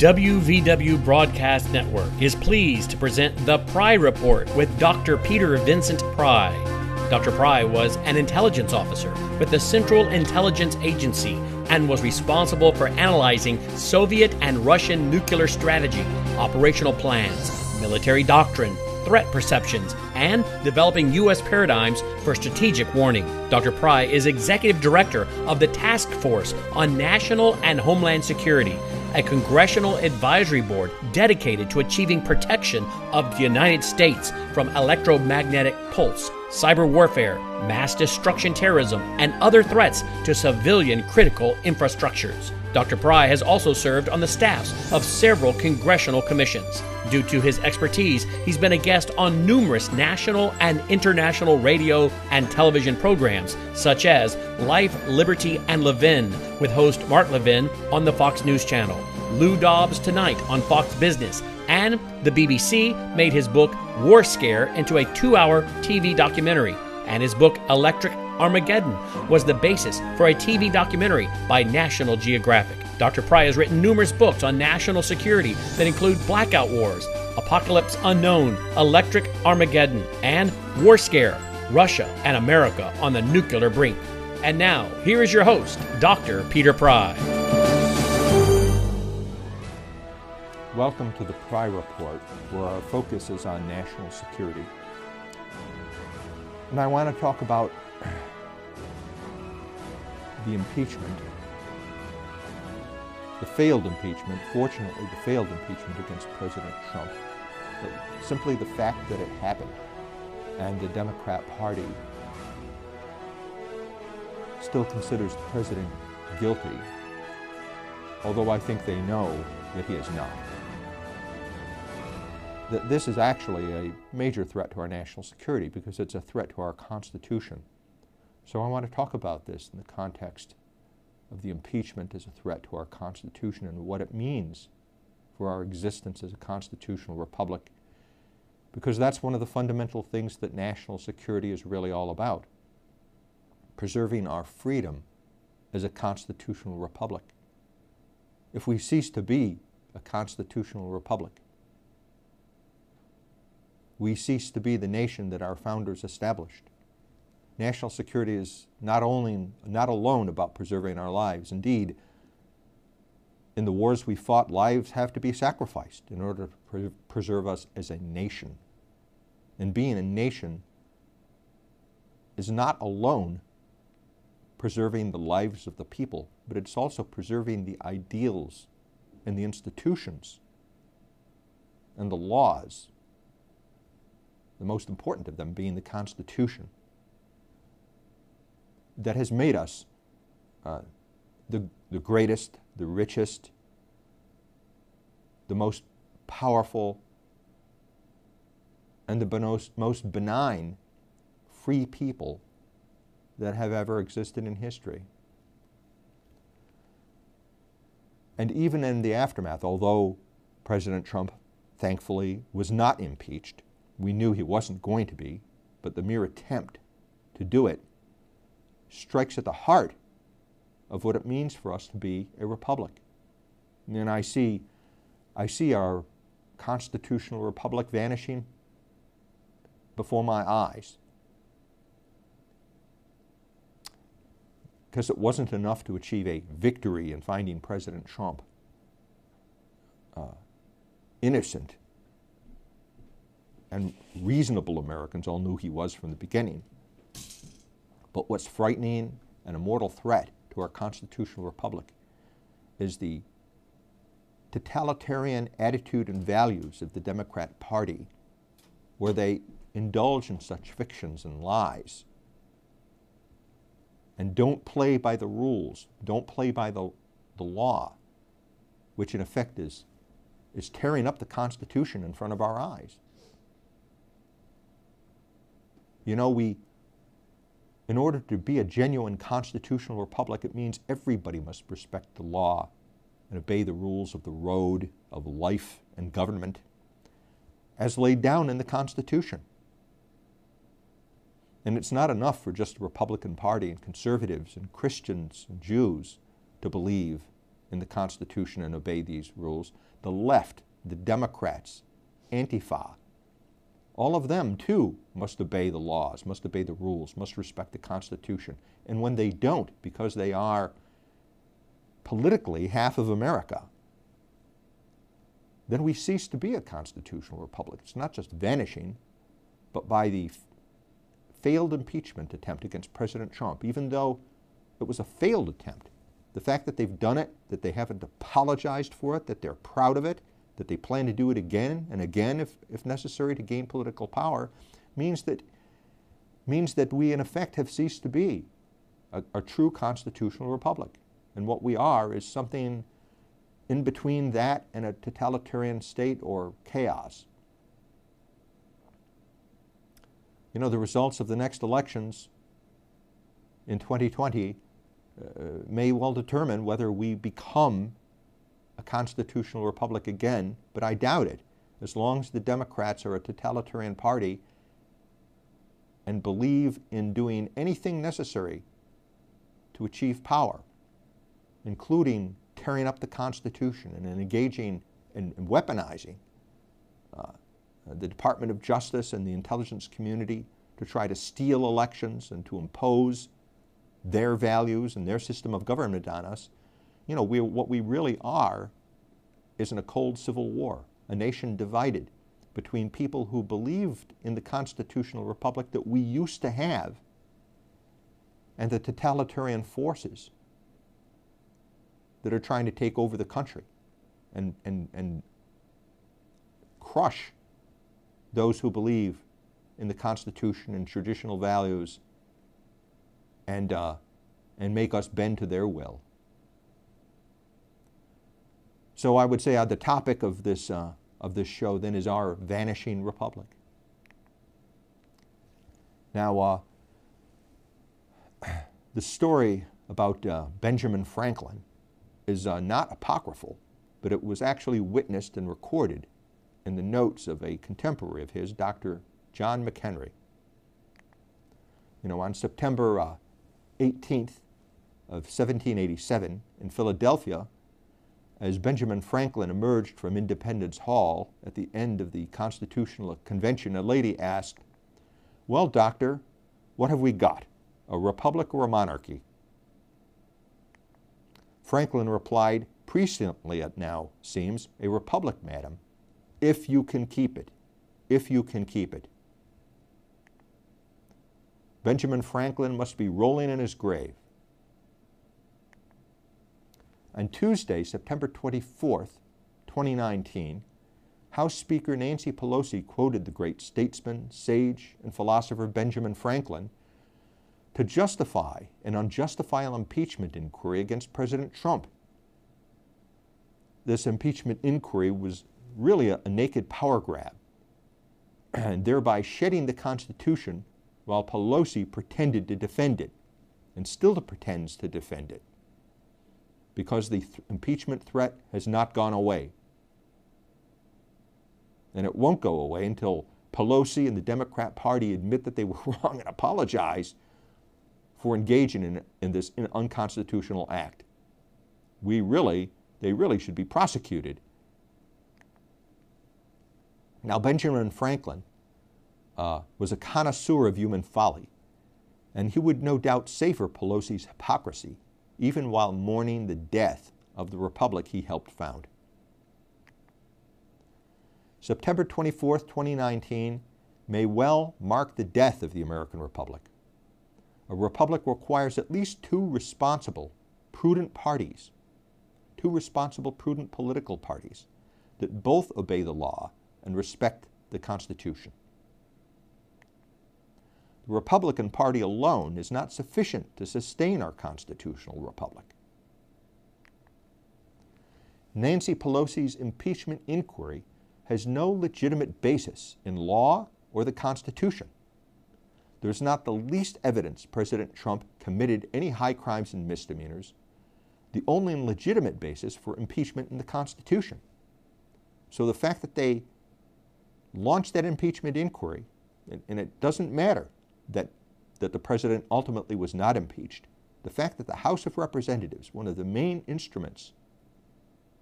WVW Broadcast Network is pleased to present The Pry Report with Dr. Peter Vincent Pry. Dr. Pry was an intelligence officer with the Central Intelligence Agency and was responsible for analyzing Soviet and Russian nuclear strategy, operational plans, military doctrine, threat perceptions, and developing U.S. paradigms for strategic warning. Dr. Pry is Executive Director of the Task Force on National and Homeland Security, a congressional advisory board dedicated to achieving protection of the United States from electromagnetic pulse, cyber warfare, mass destruction terrorism, and other threats to civilian critical infrastructures. Dr. Pry has also served on the staffs of several congressional commissions. Due to his expertise, he's been a guest on numerous national and international radio and television programs, such as Life, Liberty, and Levin, with host Mark Levin on the Fox News Channel, Lou Dobbs Tonight on Fox Business, and the BBC made his book War Scare into a 2-hour TV documentary, and his book Electric Armageddon was the basis for a TV documentary by National Geographic. Dr. Pry has written numerous books on national security that include Blackout Wars, Apocalypse Unknown, Electric Armageddon, and War Scare, Russia and America on the Nuclear Brink. And now, here is your host, Dr. Peter Pry. Welcome to the Pry Report, where our focus is on national security. And I want to talk about the impeachment, the failed impeachment, fortunately the failed impeachment against President Trump, but simply the fact that it happened and the Democrat Party still considers the president guilty, although I think they know that he is not. That this is actually a major threat to our national security because it's a threat to our Constitution. So I want to talk about this in the context of the impeachment as a threat to our Constitution and what it means for our existence as a constitutional republic, because that's one of the fundamental things that national security is really all about, preserving our freedom as a constitutional republic. If we cease to be a constitutional republic, we cease to be the nation that our founders established. National security is not alone about preserving our lives. Indeed, in the wars we fought, lives have to be sacrificed in order to preserve us as a nation. And being a nation is not alone preserving the lives of the people, but it's also preserving the ideals and the institutions and the laws, the most important of them being the Constitution, that has made us the greatest, the richest, the most powerful, and the most benign free people that have ever existed in history. And even in the aftermath, although President Trump thankfully was not impeached, we knew he wasn't going to be, but the mere attempt to do it strikes at the heart of what it means for us to be a republic. And I see our constitutional republic vanishing before my eyes, because it wasn't enough to achieve a victory in finding President Trump innocent. And reasonable Americans all knew he was from the beginning. But what's frightening and a mortal threat to our constitutional republic is the totalitarian attitude and values of the Democrat Party, where they indulge in such fictions and lies and don't play by the rules, don't play by the law, which in effect is tearing up the Constitution in front of our eyes. You know, in order to be a genuine constitutional republic, it means everybody must respect the law and obey the rules of the road, of life and government, as laid down in the Constitution. And it's not enough for just the Republican Party and conservatives and Christians and Jews to believe in the Constitution and obey these rules. The left, the Democrats, Antifa, all of them too must obey the laws, must obey the rules, must respect the Constitution. And when they don't, because they are politically half of America, then we cease to be a constitutional republic. It's not just vanishing, but by the failed impeachment attempt against President Trump, even though it was a failed attempt, the fact that they've done it, that they haven't apologized for it, that they're proud of it, that they plan to do it again and again if necessary to gain political power, means that we in effect have ceased to be a true constitutional republic. And what we are is something in between that and a totalitarian state or chaos. You know, the results of the next elections in 2020 may well determine whether we become a constitutional republic again, but I doubt it. As long as the Democrats are a totalitarian party and believe in doing anything necessary to achieve power, including tearing up the Constitution and engaging and weaponizing the Department of Justice and the intelligence community to try to steal elections and to impose their values and their system of government on us, you know, what we really are is in a cold civil war, a nation divided between people who believed in the constitutional republic that we used to have and the totalitarian forces that are trying to take over the country and crush those who believe in the Constitution and traditional values and make us bend to their will. So I would say the topic of this show then is our vanishing republic. Now, the story about Benjamin Franklin is not apocryphal, but it was actually witnessed and recorded in the notes of a contemporary of his, Dr. John McHenry. You know, on September 18th of 1787 in Philadelphia, as Benjamin Franklin emerged from Independence Hall at the end of the Constitutional Convention, a lady asked, "Well, doctor, what have we got, a republic or a monarchy?" Franklin replied, "Presciently it now seems, a republic, madam, if you can keep it, if you can keep it." Benjamin Franklin must be rolling in his grave. On Tuesday, September 24th, 2019, House Speaker Nancy Pelosi quoted the great statesman, sage, and philosopher Benjamin Franklin to justify an unjustifiable impeachment inquiry against President Trump. This impeachment inquiry was really a naked power grab, and thereby shedding the Constitution while Pelosi pretended to defend it, and still pretends to defend it, because the impeachment threat has not gone away. And it won't go away until Pelosi and the Democrat Party admit that they were wrong and apologize for engaging in this unconstitutional act. They really should be prosecuted. Now, Benjamin Franklin was a connoisseur of human folly, and he would no doubt savor Pelosi's hypocrisy, even while mourning the death of the republic he helped found. September 24th, 2019 may well mark the death of the American Republic. A republic requires at least two responsible, prudent parties, two responsible, prudent political parties that both obey the law and respect the Constitution. The Republican Party alone is not sufficient to sustain our constitutional republic. Nancy Pelosi's impeachment inquiry has no legitimate basis in law or the Constitution. There is not the least evidence President Trump committed any high crimes and misdemeanors. The only legitimate basis for impeachment in the Constitution. So the fact that they launched that impeachment inquiry, and it doesn't matter that the president ultimately was not impeached, the fact that the House of Representatives, one of the main instruments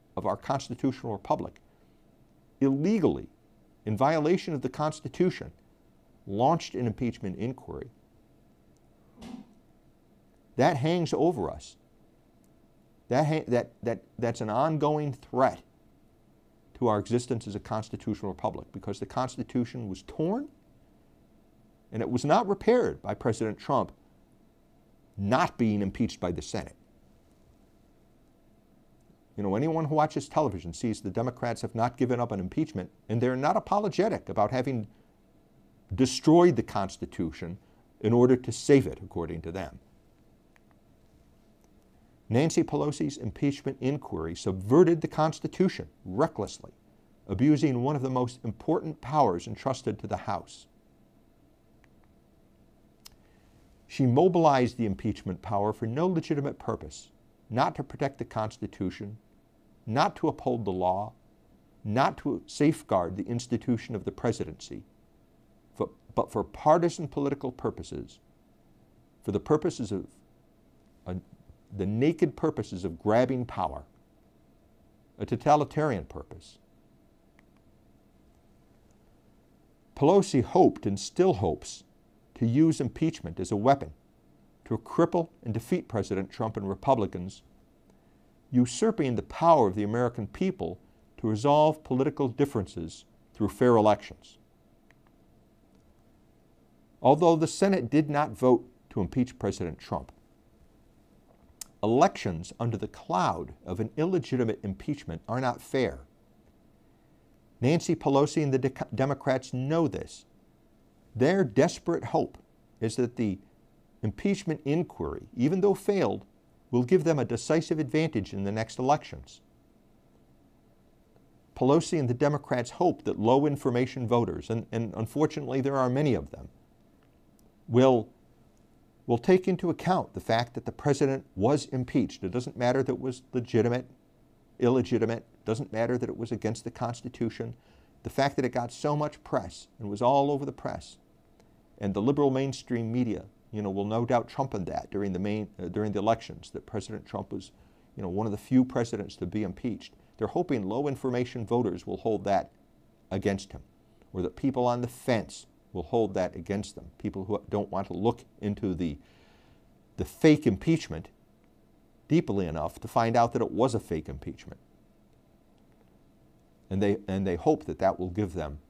of our constitutional republic illegally, in violation of the Constitution, launched an impeachment inquiry, that hangs over us. That's an ongoing threat to our existence as a constitutional republic, because the Constitution was torn and it was not repaired by President Trump not being impeached by the Senate. You know, anyone who watches television sees the Democrats have not given up on impeachment, and they're not apologetic about having destroyed the Constitution in order to save it, according to them. Nancy Pelosi's impeachment inquiry subverted the Constitution recklessly, abusing one of the most important powers entrusted to the House. She mobilized the impeachment power for no legitimate purpose, not to protect the Constitution, not to uphold the law, not to safeguard the institution of the presidency, but for partisan political purposes, for the purposes of the naked purposes of grabbing power, a totalitarian purpose. Pelosi hoped and still hopes to use impeachment as a weapon to cripple and defeat President Trump and Republicans, usurping the power of the American people to resolve political differences through fair elections. Although the Senate did not vote to impeach President Trump, elections under the cloud of an illegitimate impeachment are not fair. Nancy Pelosi and the Democrats know this. Their desperate hope is that the impeachment inquiry, even though failed, will give them a decisive advantage in the next elections. Pelosi and the Democrats hope that low information voters, and unfortunately there are many of them, will take into account the fact that the president was impeached. It doesn't matter that it was legitimate, illegitimate, it doesn't matter that it was against the Constitution. The fact that it got so much press and was all over the press, and the liberal mainstream media, will no doubt trumpet that during the elections, that President Trump was, one of the few presidents to be impeached. They're hoping low information voters will hold that against him, or that people on the fence will hold that against them. People who don't want to look into the fake impeachment deeply enough to find out that it was a fake impeachment. And they hope that that will give them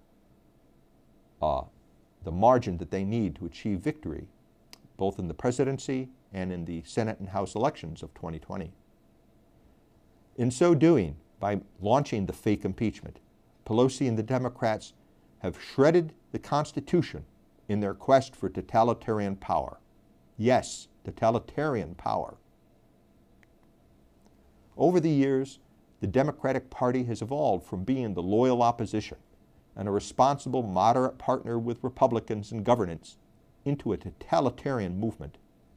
the margin that they need to achieve victory, both in the presidency and in the Senate and House elections of 2020. In so doing, by launching the fake impeachment, Pelosi and the Democrats have shredded the Constitution in their quest for totalitarian power. Yes, totalitarian power. Over the years, the Democratic Party has evolved from being the loyal opposition and a responsible, moderate partner with Republicans in governance into a totalitarian movement.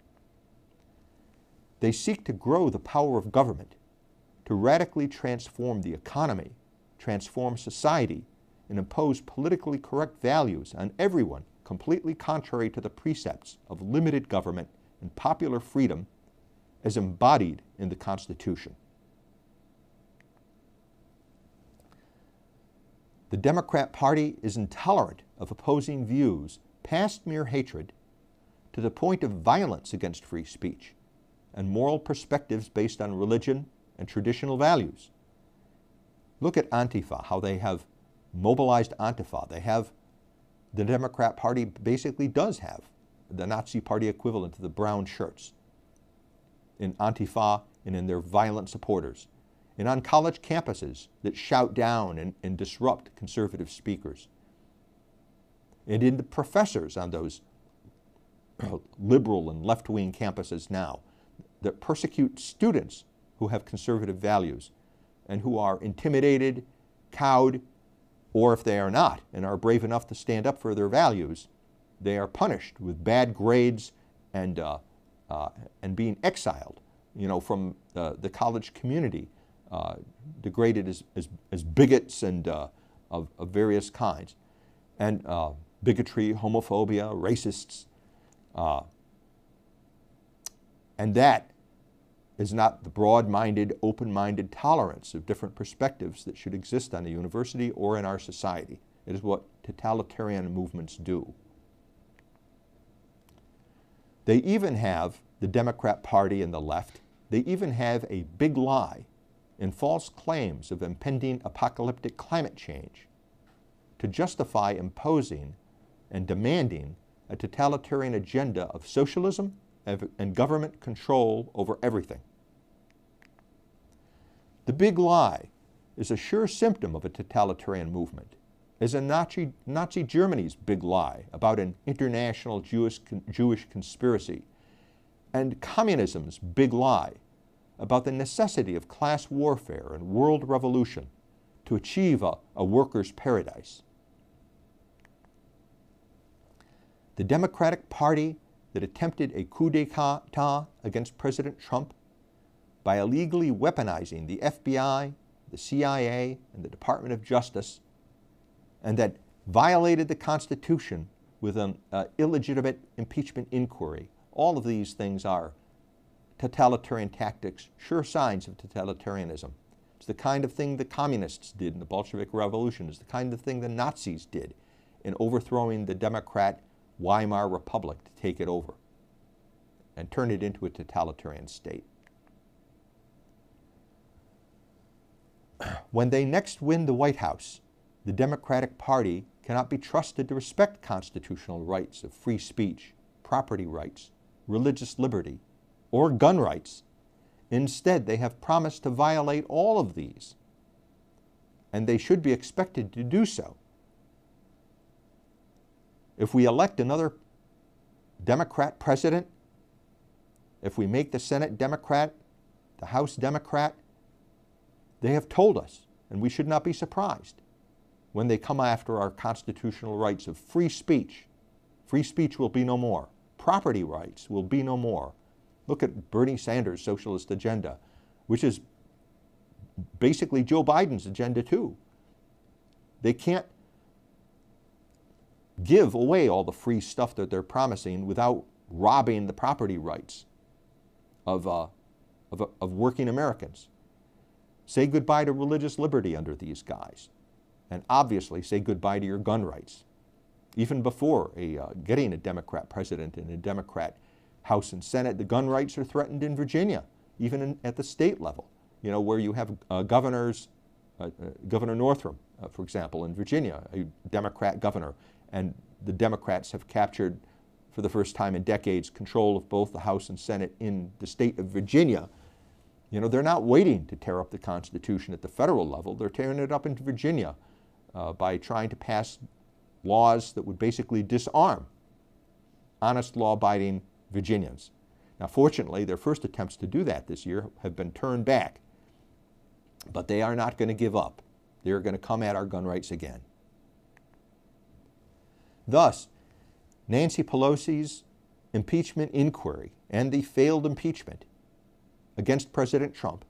They seek to grow the power of government, to radically transform the economy, transform society, and impose politically correct values on everyone, completely contrary to the precepts of limited government and popular freedom as embodied in the Constitution. The Democrat Party is intolerant of opposing views past mere hatred to the point of violence against free speech and moral perspectives based on religion and traditional values. Look at Antifa, how they have mobilized Antifa. The Democrat Party basically does have the Nazi Party equivalent to the brown shirts in Antifa and in their violent supporters, and on college campuses that shout down and disrupt conservative speakers, and in the professors on those liberal and left-wing campuses now that persecute students who have conservative values and who are intimidated, cowed, or if they are not and are brave enough to stand up for their values, they are punished with bad grades and being exiled, from the college community, degraded as bigots and of various kinds, and bigotry, homophobia, racists, and that is not the broad-minded, open-minded tolerance of different perspectives that should exist on a university or in our society. It is what totalitarian movements do. They even have, the Democrat Party and the left, they even have a big lie and false claims of impending apocalyptic climate change to justify imposing and demanding a totalitarian agenda of socialism and government control over everything. The big lie is a sure symptom of a totalitarian movement, as in Nazi Germany's big lie about an international Jewish conspiracy, and communism's big lie about the necessity of class warfare and world revolution to achieve a workers' paradise. The Democratic Party that attempted a coup d'etat against President Trump by illegally weaponizing the FBI, the CIA, and the Department of Justice, and that violated the Constitution with an illegitimate impeachment inquiry. All of these things are totalitarian tactics, sure signs of totalitarianism. It's the kind of thing the communists did in the Bolshevik Revolution. It's the kind of thing the Nazis did in overthrowing the Democrat Weimar Republic to take it over and turn it into a totalitarian state. When they next win the White House, the Democratic Party cannot be trusted to respect constitutional rights of free speech, property rights, religious liberty, or gun rights. Instead, they have promised to violate all of these, and they should be expected to do so. If we elect another Democrat president, if we make the Senate Democrat, the House Democrat, they have told us, and we should not be surprised, when they come after our constitutional rights of free speech. Free speech will be no more. Property rights will be no more. Look at Bernie Sanders' socialist agenda, which is basically Joe Biden's agenda too. They can't give away all the free stuff that they're promising without robbing the property rights of working Americans. Say goodbye to religious liberty under these guys, and obviously say goodbye to your gun rights. Even before getting a Democrat president and a Democrat House and Senate, the gun rights are threatened in Virginia, even at the state level. You know, where you have governors, Governor Northam, for example, in Virginia, a Democrat governor, and the Democrats have captured, for the first time in decades, control of both the House and Senate in the state of Virginia. You know, they're not waiting to tear up the Constitution at the federal level. They're tearing it up in Virginia by trying to pass laws that would basically disarm honest, law-abiding Virginians. Now, fortunately, their first attempts to do that this year have been turned back. But they are not going to give up. They're going to come at our gun rights again. Thus, Nancy Pelosi's impeachment inquiry and the failed impeachment against President Trump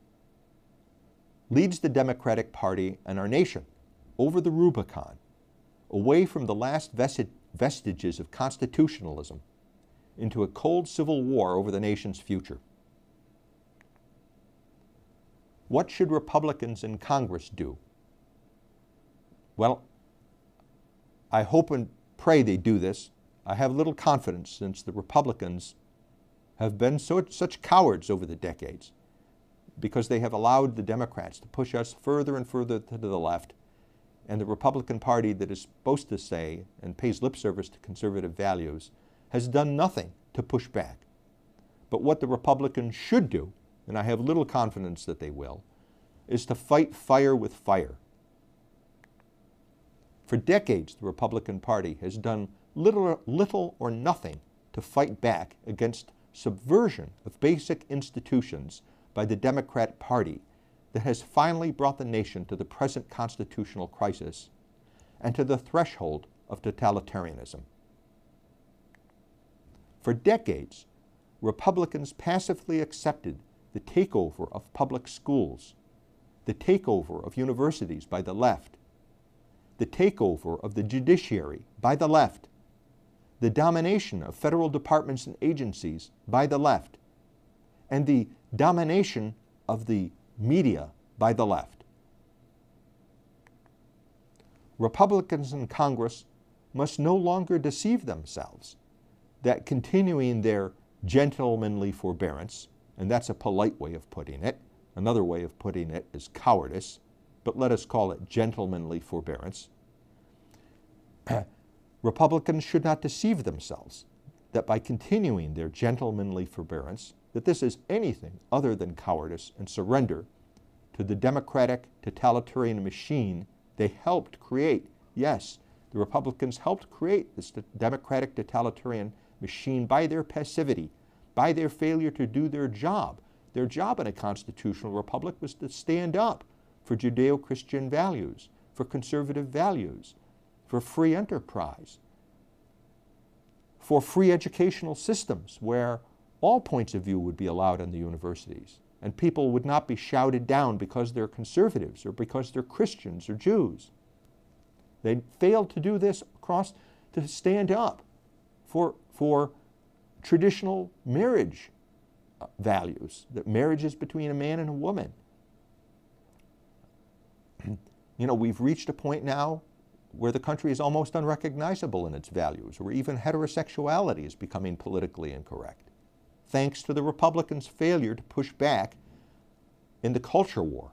leads the Democratic Party and our nation over the Rubicon, away from the last vestiges of constitutionalism, into a cold civil war over the nation's future. What should Republicans in Congress do? Well, I hope and pray they do this. I have little confidence, since the Republicans have been such cowards over the decades, because they have allowed the Democrats to push us further and further to the left, and the Republican Party that is supposed to say and pays lip service to conservative values has done nothing to push back. But what the Republicans should do, and I have little confidence that they will, is to fight fire with fire. For decades, the Republican Party has done little or nothing to fight back against subversion of basic institutions by the Democrat Party that has finally brought the nation to the present constitutional crisis and to the threshold of totalitarianism. For decades, Republicans passively accepted the takeover of public schools, the takeover of universities by the left, the takeover of the judiciary by the left, the domination of federal departments and agencies by the left, and the domination of the media by the left. Republicans in Congress must no longer deceive themselves that continuing their gentlemanly forbearance, and that's a polite way of putting it, another way of putting it is cowardice, but let us call it gentlemanly forbearance. Republicans should not deceive themselves that by continuing their gentlemanly forbearance, that this is anything other than cowardice and surrender to the democratic totalitarian machine they helped create. Yes, the Republicans helped create this democratic totalitarian machine by their passivity, by their failure to do their job. Their job in a constitutional republic was to stand up for Judeo-Christian values, for conservative values, for free enterprise, for free educational systems where all points of view would be allowed in the universities, and people would not be shouted down because they're conservatives or because they're Christians or Jews. They failed to do this to stand up for traditional marriage values, that marriage is between a man and a woman. You know, we've reached a point now where the country is almost unrecognizable in its values, where even heterosexuality is becoming politically incorrect, thanks to the Republicans' failure to push back in the culture war.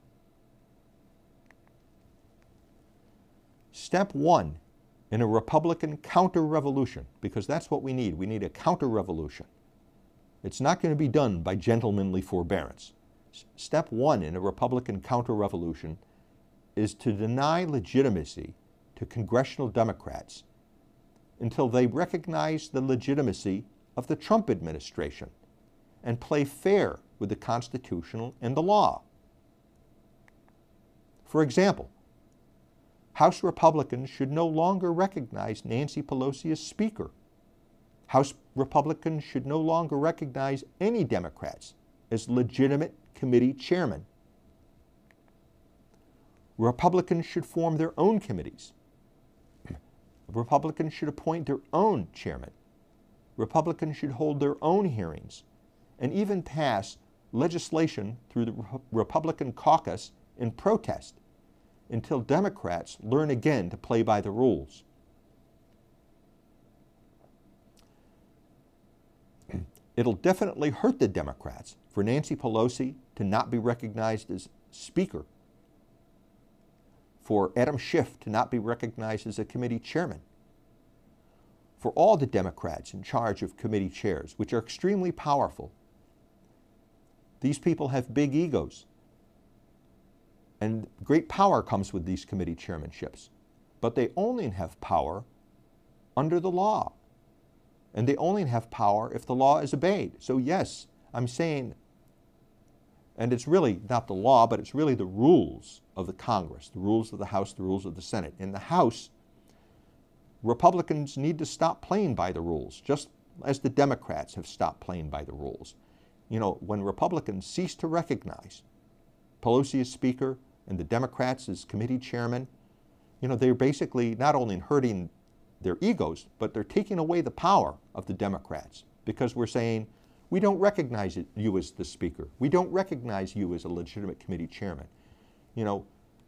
Step one in a Republican counter-revolution, because that's what we need a counter-revolution. It's not going to be done by gentlemanly forbearance. Step one in a Republican counter-revolution is to deny legitimacy to congressional Democrats until they recognize the legitimacy of the Trump administration and play fair with the Constitution and the law. For example, House Republicans should no longer recognize Nancy Pelosi as Speaker. House Republicans should no longer recognize any Democrats as legitimate committee chairmen. Republicans should form their own committees. Republicans should appoint their own chairman. Republicans should hold their own hearings and even pass legislation through the Republican caucus in protest until Democrats learn again to play by the rules. It'll definitely hurt the Democrats for Nancy Pelosi to not be recognized as Speaker, for Adam Schiff to not be recognized as a committee chairman, for all the Democrats in charge of committee chairs, which are extremely powerful. These people have big egos, and great power comes with these committee chairmanships, but they only have power under the law, and they only have power if the law is obeyed. So yes, I'm saying, and it's really not the law, but it's really the rules of the Congress, the rules of the House, the rules of the Senate. In the House, Republicans need to stop playing by the rules, just as the Democrats have stopped playing by the rules. You know, when Republicans cease to recognize Pelosi as Speaker and the Democrats as committee chairman, you know, they're basically not only hurting their egos, but they're taking away the power of the Democrats, because we're saying, we don't recognize you as the Speaker. We don't recognize you as a legitimate committee chairman. You know,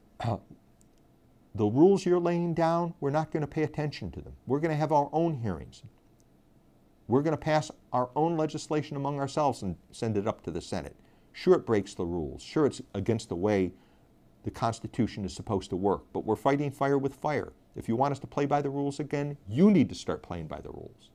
the rules you're laying down, we're not going to pay attention to them. We're going to have our own hearings. We're going to pass our own legislation among ourselves and send it up to the Senate. Sure, it breaks the rules. Sure, it's against the way the Constitution is supposed to work, but we're fighting fire with fire. If you want us to play by the rules again, you need to start playing by the rules.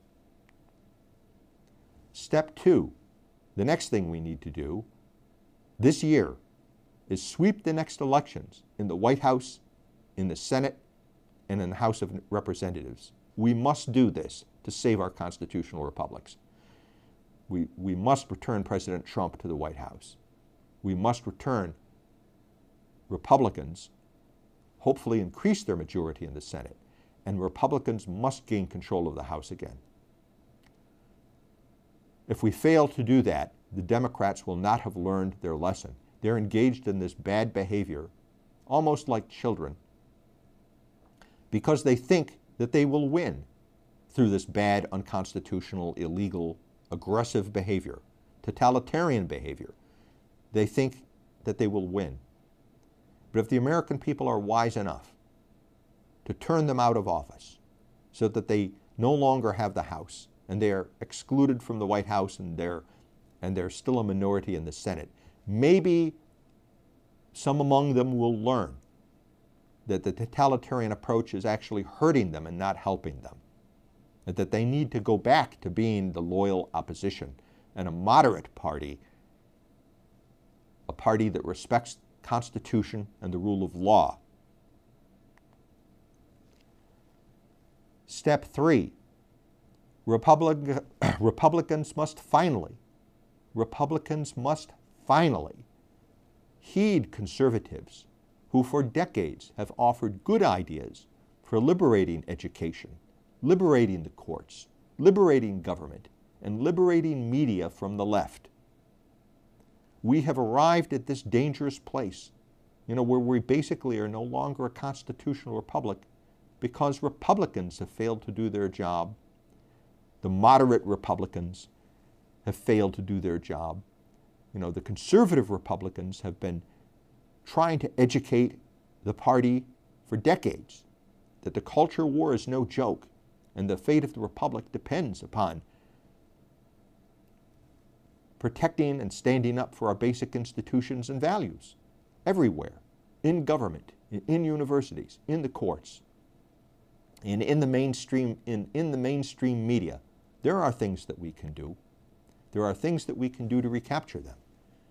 Step two, the next thing we need to do this year is sweep the next elections in the White House, in the Senate, and in the House of Representatives. We must do this to save our constitutional republics. We must return President Trump to the White House. We must return Republicans, hopefully increase their majority in the Senate, and Republicans must gain control of the House again. If we fail to do that, the Democrats will not have learned their lesson. They're engaged in this bad behavior, almost like children, because they think that they will win through this bad, unconstitutional, illegal, aggressive behavior, totalitarian behavior. they think that they will win. But if the American people are wise enough to turn them out of office so that they no longer have the House and they are excluded from the White House and they're still a minority in the Senate, maybe some among them will learn that the totalitarian approach is actually hurting them and not helping them, and that they need to go back to being the loyal opposition and a moderate party, a party that respects the Constitution and the rule of law. Step 3, Republicans must finally heed conservatives who for decades have offered good ideas for liberating education, liberating the courts, liberating government, and liberating media from the left. We have arrived at this dangerous place, where we basically are no longer a constitutional republic because Republicans have failed to do their job. The moderate Republicans have failed to do their job. The conservative Republicans have been trying to educate the party for decades that the culture war is no joke and the fate of the republic depends upon protecting and standing up for our basic institutions and values everywhere, in government, in universities, in the courts, and in the mainstream media. There are things that we can do. There are things that we can do to recapture them.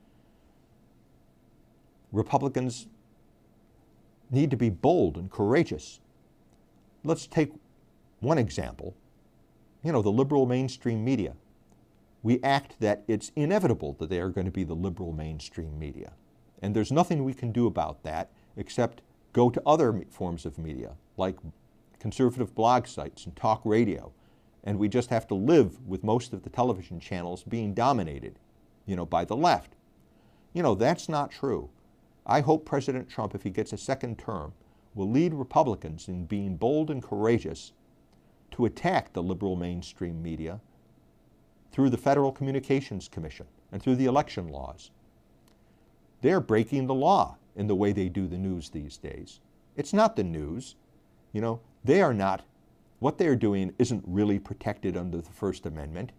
Republicans need to be bold and courageous. Let's take one example. The liberal mainstream media. We act that it's inevitable that they are going to be the liberal mainstream media. And there's nothing we can do about that except go to other forms of media, like conservative blog sites and talk radio. And we just have to live with most of the television channels being dominated, by the left. That's not true. I hope President Trump, if he gets a second term, will lead Republicans in being bold and courageous to attack the liberal mainstream media through the Federal Communications Commission and through the election laws. They're breaking the law in the way they do the news these days. It's not the news. They are not, what they're doing isn't really protected under the First Amendment.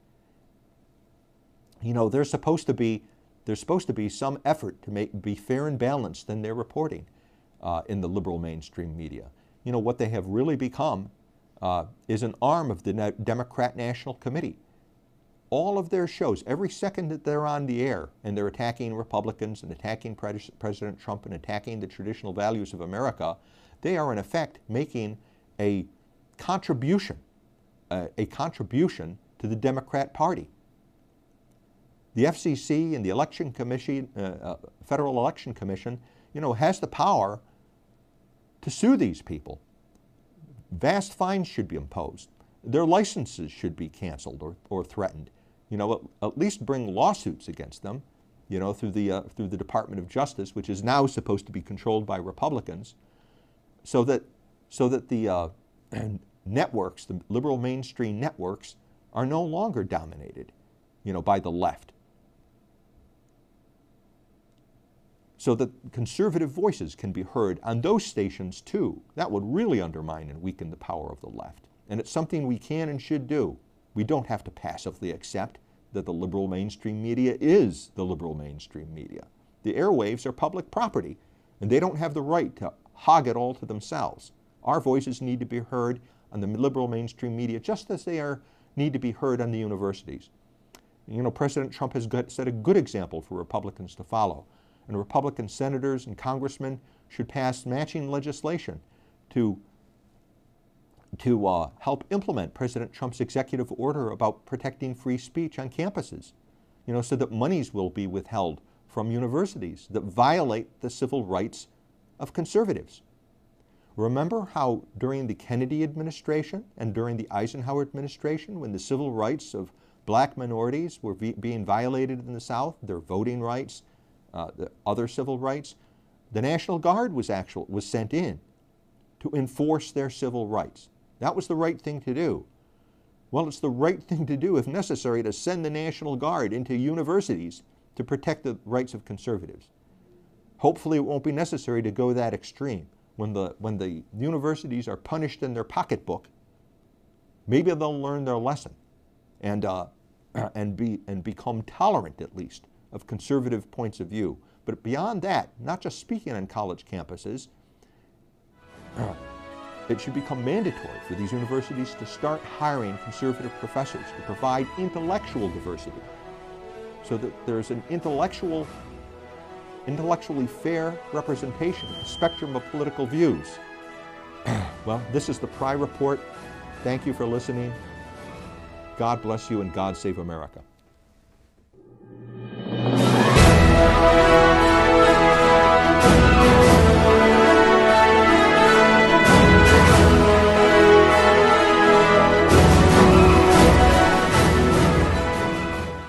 There's supposed to be some effort to be fair and balanced in their reporting in the liberal mainstream media. What they have really become is an arm of the Democrat National Committee. All of their shows, every second that they're on the air and they're attacking Republicans and attacking President Trump and attacking the traditional values of America, they are in effect making a contribution to the Democrat Party. The FCC and the Election Commission, Federal Election Commission, has the power to sue these people. Vast fines should be imposed. Their licenses should be canceled or threatened. At least bring lawsuits against them, through the Department of Justice, which is now supposed to be controlled by Republicans, so that the networks, the liberal mainstream networks, are no longer dominated, by the left. So that conservative voices can be heard on those stations too. That would really undermine and weaken the power of the left. And it's something we can and should do. We don't have to passively accept that the liberal mainstream media is the liberal mainstream media. The airwaves are public property, and they don't have the right to hog it all to themselves. Our voices need to be heard on the liberal mainstream media just as they need to be heard on the universities. President Trump has set a good example for Republicans to follow. And Republican senators and congressmen should pass matching legislation to help implement President Trump's executive order about protecting free speech on campuses, so that monies will be withheld from universities that violate the civil rights of conservatives. Remember how during the Kennedy administration and during the Eisenhower administration, when the civil rights of black minorities were being violated in the South, their voting rights, the other civil rights, the National Guard was sent in to enforce their civil rights. That was the right thing to do. Well, it's the right thing to do, if necessary, to send the National Guard into universities to protect the rights of conservatives. Hopefully it won't be necessary to go that extreme. When the universities are punished in their pocketbook, maybe they'll learn their lesson and become tolerant, at least, of conservative points of view. But beyond that, not just speaking on college campuses, it should become mandatory for these universities to start hiring conservative professors to provide intellectual diversity, so that there's an intellectually fair representation of the spectrum of political views. Well, this is the Pry Report. Thank you for listening. God bless you and God save America.